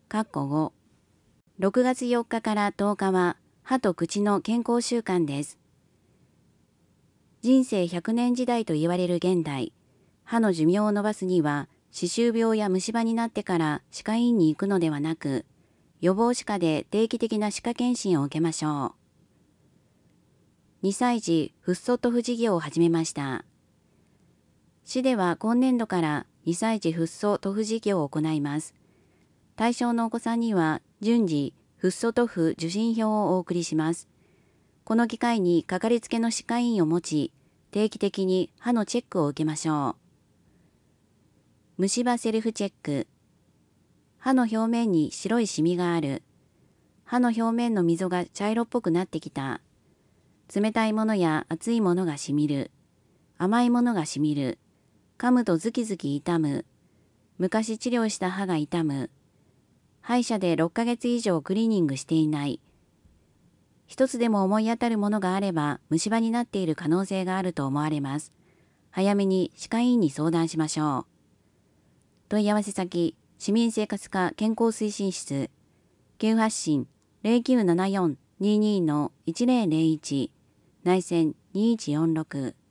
5。6月4日から10日は歯と口の健康週間です。人生100年時代と言われる現代、歯の寿命を延ばすには、歯周病や虫歯になってから歯科医院に行くのではなく、予防歯科で定期的な歯科検診を受けましょう。2歳児フッ素塗布事業を始めました。市では今年度から2歳児フッ素塗布事業を行います。対象のお子さんには順次フッ素塗布受診票をお送りします。この機会にかかりつけの歯科医院を持ち、定期的に歯のチェックを受けましょう。虫歯セルフチェック。歯の表面に白いシミがある。歯の表面の溝が茶色っぽくなってきた。冷たいものや熱いものがしみる。甘いものがしみる。噛むとズキズキ痛む。昔治療した歯が痛む。歯医者で6ヶ月以上クリーニングしていない。一つでも思い当たるものがあれば虫歯になっている可能性があると思われます。早めに歯科医院に相談しましょう。問い合わせ先、市民生活課健康推進室、急発進 0974-22-1001、内線2146